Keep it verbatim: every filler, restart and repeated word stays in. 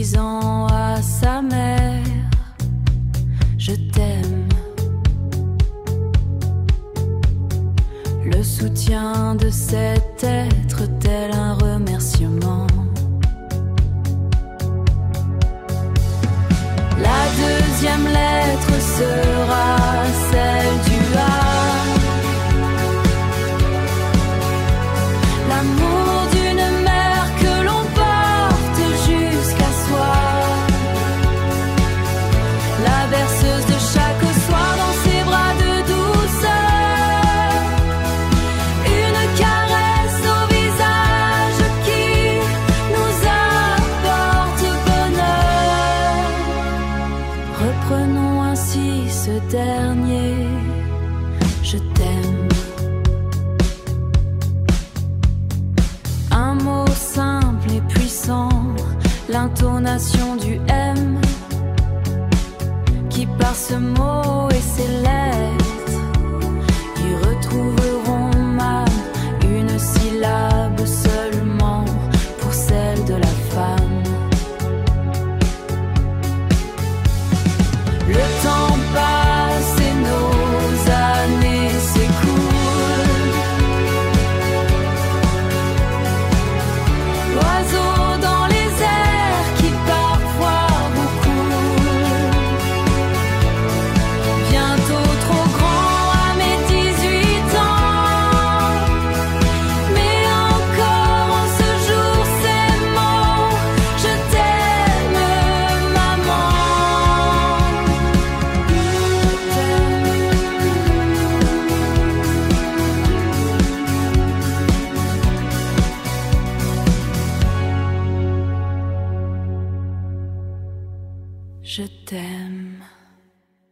disant à sa mère: je t'aime. Le soutien de cet être tel un remerciement. La deuxième lettre sera celle du A. L'amour d'une mère que l'on porte jusqu'à soi. La berceuse de chaque soir dans ses bras de douceur. Une caresse au visage qui nous apporte bonheur. Reprenons ainsi ce dernier: je t'aime. Un mot simple et puissant, l'intonation du M qui par ce mot et ses lettres y retrouveront mal une syllabe seulement pour celle de la femme. Le temps passe et nos années s'écoulent. Oiseau dans les airs qui parfois vous coulent. Bientôt trop grand à mes dix-huit ans. Mais encore en ce jour ces mots: je t'aime maman. Je t'aime. Je t'aime.